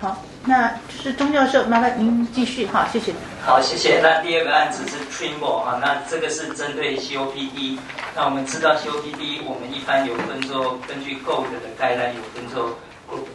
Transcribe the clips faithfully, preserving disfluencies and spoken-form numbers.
好，那就是钟教授，麻烦您继续哈，谢谢。 好，谢谢。那第二个案子是 Trimble 啊，那这个是针对 C O P D。那我们知道 C O P D， 我们一般有分作根据 G O L D 的概览有分作 Group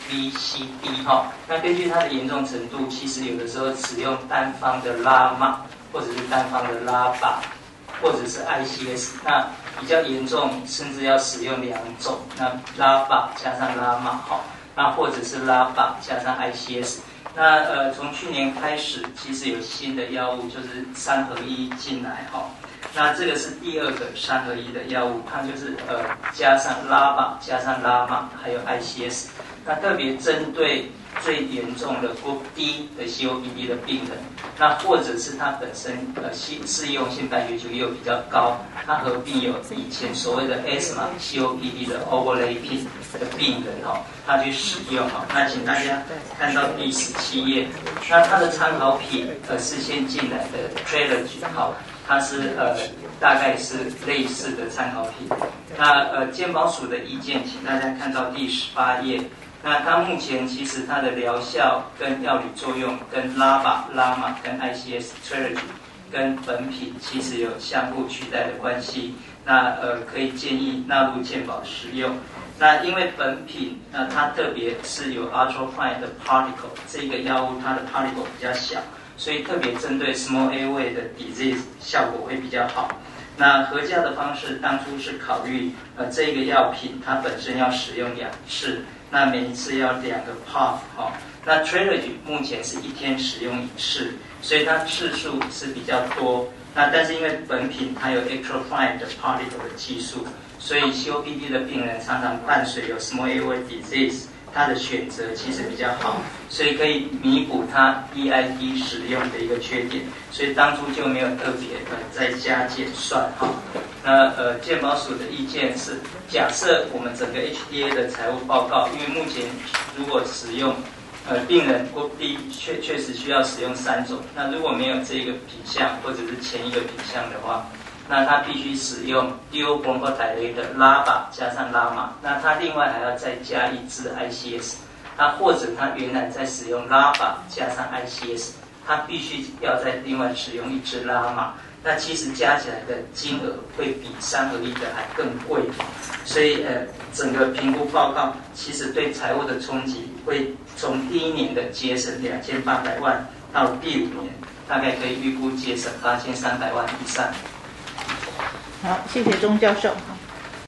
A、B、C、D 哈。那根据它的严重程度，其实有的时候使用单方的拉玛，或者是单方的拉靶，或者是 I C S。那比较严重，甚至要使用两种，那拉靶加上拉玛哈。那或者是拉靶加上 I C S， 那呃从去年开始，其实有新的药物就是三合一进来哈、哦。那这个是第二个三合一的药物，它就是呃加上拉靶加上拉玛还有 I C S， 那特别针对最严重的 Group D 的 C O P D 的病人，那或者是他本身呃适用性白血球又比较高，他合并有以前所谓的 asthma C O P D 的 overlapping 的病人哈、哦，他去使用哈、哦。那请大家看到第十七页，那它的参考品呃是先进来的 Trelegy 哈，它是呃大概是类似的参考品。那呃健保署的意见，请大家看到第十八页。那它目前其实它的疗效跟药理作用跟拉靶、拉玛跟 I C S Trelegy 跟本品其实有相互取代的关系。那呃可以建议纳入健保使用。那因为本品呃它特别是有 ultrafine 的 particle， 这个药物它的 particle 比较小，所以特别针对 small airway 的 disease 效果会比较好。那合价的方式当初是考虑呃这个药品它本身要使用两次。那每一次要两个 puff 哈，那 Trelegy 目前是一天使用一次，所以它次数是比较多。那但是因为本品它有 ultrafine 的 particle 的技术，所以 C O P D 的病人常常伴随有 small airway disease， 它的选择其实比较好，所以可以弥补它 D I D 使用的一个缺点，所以当初就没有特别呃再加减算哈。那呃健保署的意见是，假设我们整个 H D A 的财务报告，因为目前如果使用呃病人 Group D 确确实需要使用三种，那如果没有这个品项或者是前一个品项的话，那它必须使用 Dual Bronchodilator 的拉靶加上拉玛，那它另外还要再加一支 I C S， 那或者它原来在使用拉靶加上 I C S， 它必须要再另外使用一支拉玛。那其实加起来的金额会比三合一的还更贵，所以呃，整个评估报告其实对财务的冲击会从第一年的节省两千八百万，到第五年大概可以预估节省八千三百万以上。 好，谢谢钟教授。